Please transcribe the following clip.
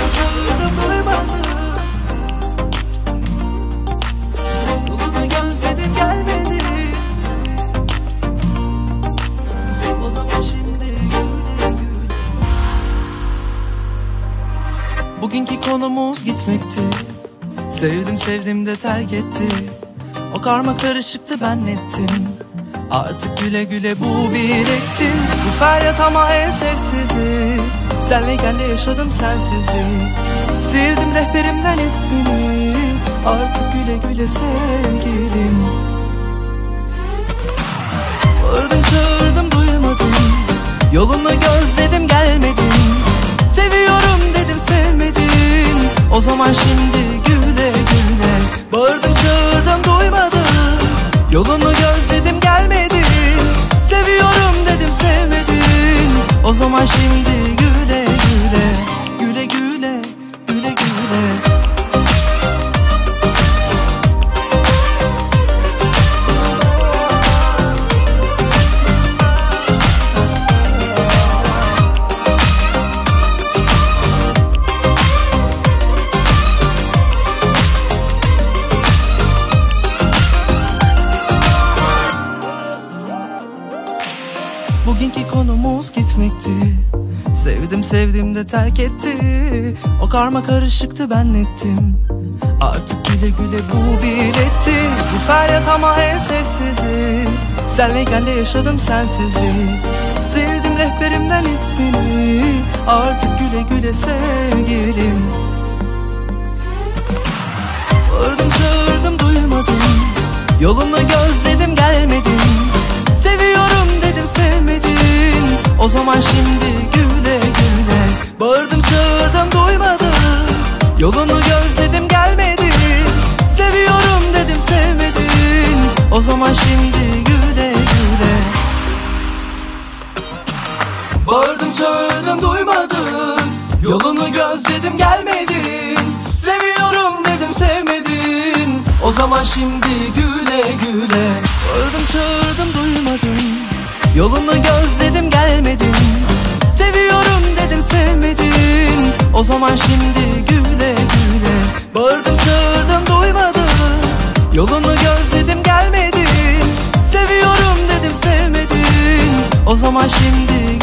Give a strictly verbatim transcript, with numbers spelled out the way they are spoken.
Bağırdım çağırdım duymadın. Yolunu gözledim gelmedi. O zaman şimdi güle güle. Bugünkü konumuz gitmekti. Sevdim sevdim de terk etti. O karma karışıktı ben nettim. Artık güle güle bu bir ettin. Bu feryat ama en sessizi. Senleyken de yaşadım sensizliği. Sildim rehberimden ismini. Artık güle güle sevgilim. Bağırdım çağırdım duymadın. Yolunu gözledim gelmedin. Seviyorum dedim sevmedin. O zaman şimdi güle güle. Bağırdım çağırdım duymadın. Yolunu gözledim gelmedin. Seviyorum dedim sevmedin. O zaman şimdi güle güle. Güle güle, güle güle. Bugünkü konumuz gitmekti. Sevdim sevdim de terk etti. O karma karışıktı ben nettim. Artık güle güle bu bir ettin. Bu feryat ama en sessizi. Senleyken de yaşadım sensizliği. Sildim rehberimden ismini. Artık güle güle sevgilim. Bağırdım çağırdım duymadın. Yolunu gözledim gelmedin. Seviyorum dedim sevmedin. O zaman şimdi güle güle. Bağırdım çağırdım duymadın. Yolunu gözledim gelmedin. Seviyorum dedim sevmedin. O zaman şimdi güle güle. Bağırdım çağırdım duymadın. Yolunu gözledim gelmedin. Seviyorum dedim sevmedin. O zaman şimdi güle güle. Bağırdım çağırdım duymadın. Yolunu gözledim gelmedin. Seviyorum dedim sevmedin. O zaman şimdi güle güle. Bağırdım çağırdım duymadın. Yolunu gözledim gelmedin. Seviyorum dedim sevmedin. O zaman şimdi